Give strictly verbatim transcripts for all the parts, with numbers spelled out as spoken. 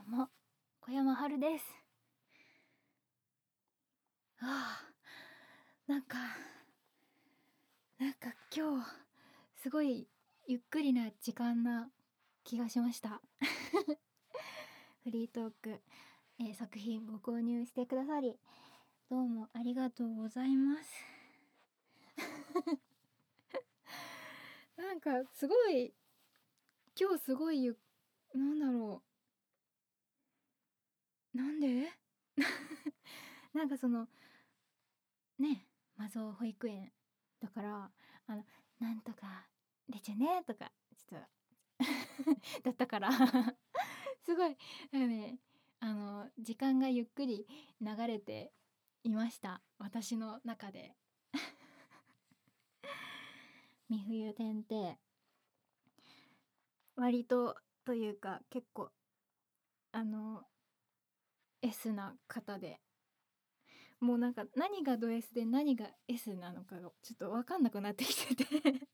うも小山春です。ああ、なんかなんか今日すごいゆっくりな時間な気がしましたフリートーク、えー、作品ご購入してくださりどうもありがとうございますなんかすごい今日すごいゆなんだろうなんでなんかそのねマゾ保育園だからあのなんとかでちゅねとかちょっとだったからすごいなんかねあの時間がゆっくり流れていました私の中で三冬天って割とというか結構あの S な方でもうなんか何がド S で何が S なのかがちょっと分かんなくなってきてて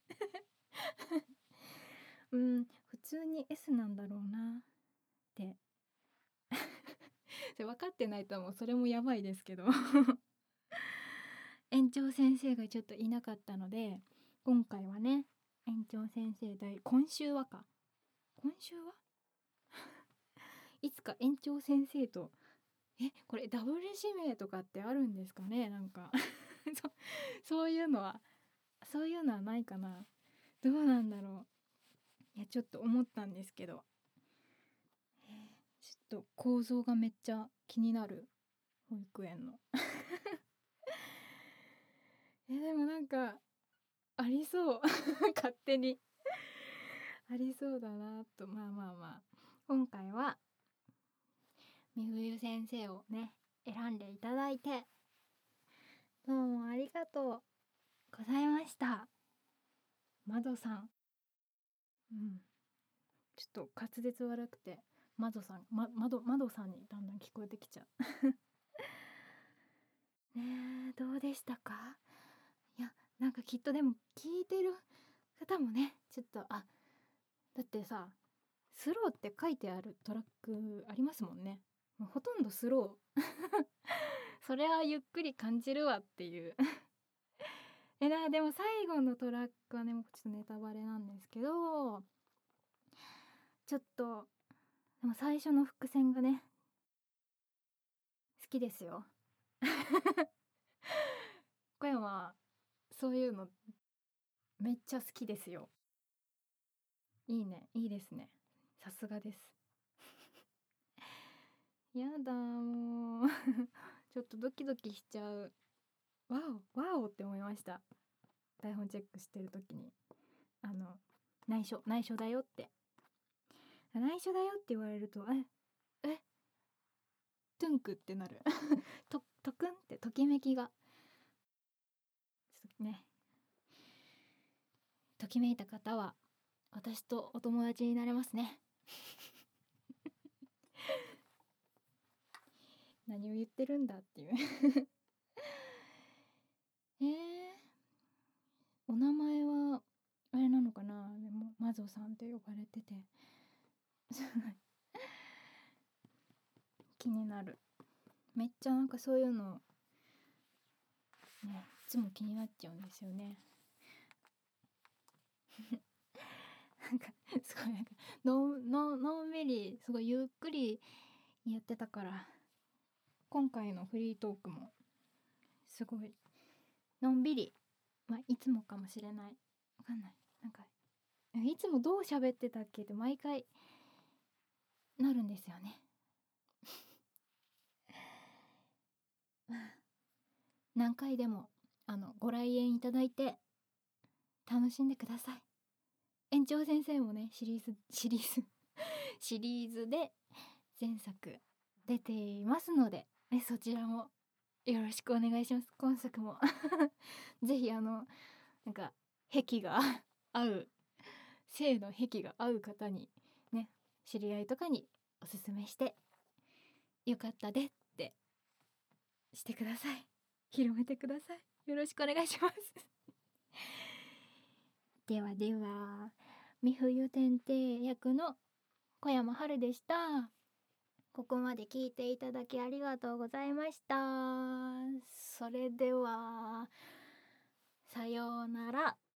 うん普通に S なんだろうなって分かってないともうそれもやばいですけど園長先生がちょっといなかったので今回はね園長先生だい今週はか今週はいつか園長先生とえこれダブル指名とかってあるんですかねなんかそそういうのはそういうのはないかなどうなんだろういやちょっと思ったんですけどちょっと構造がめっちゃ気になる保育園のえでもなんかありそう勝手にありそうだなとまあまあまあ今回はみふゆ先生をね選んでいただいてどうもありがとうございました。まどさん、うんちょっと滑舌悪くてまどさんままどまどさんにだんだん聞こえてきちゃうねえどうでしたか。いやなんかきっとでも聞いてる方もねちょっとあだってさスローって書いてあるトラックありますもんね。もうほとんどスローそれはゆっくり感じるわっていうえなでも最後のトラックはねもうちょっとネタバレなんですけどちょっとでも最初の伏線がね好きですよ小山はそういうのめっちゃ好きですよ。いいねいいですねさすがですやだもうちょっとドキドキしちゃうわおわおって思いました台本チェックしてる時にあの内緒内緒だよって内緒だよって言われるとええトゥンクってなるととくんってときめきがちょっとねときめいた方は私とお友達になれますね何を言ってるんだっていうえー、お名前はあれなのかなでもマゾさんって呼ばれてて気になるめっちゃなんかそういうのねいつも気になっちゃうんですよねなんかすごいなんかのののんびりすごいゆっくりやってたから今回のフリートークもすごいのんびりまあいつもかもしれないわかんないなんかいつもどう喋ってたっけって毎回なるんですよね何回でもあのご来園いただいて楽しんでください。園長先生もねシリーズシリーズシリーズで前作出ていますので、ね、そちらもよろしくお願いします。今作もぜひあのなんか癖が合う性の癖が合う方にね知り合いとかにおすすめしてよかったでってしてください。広めてください。よろしくお願いしますではでは三冬天帝役の小山春でした。 ここまで聞いていただきありがとうございました。それではさようなら。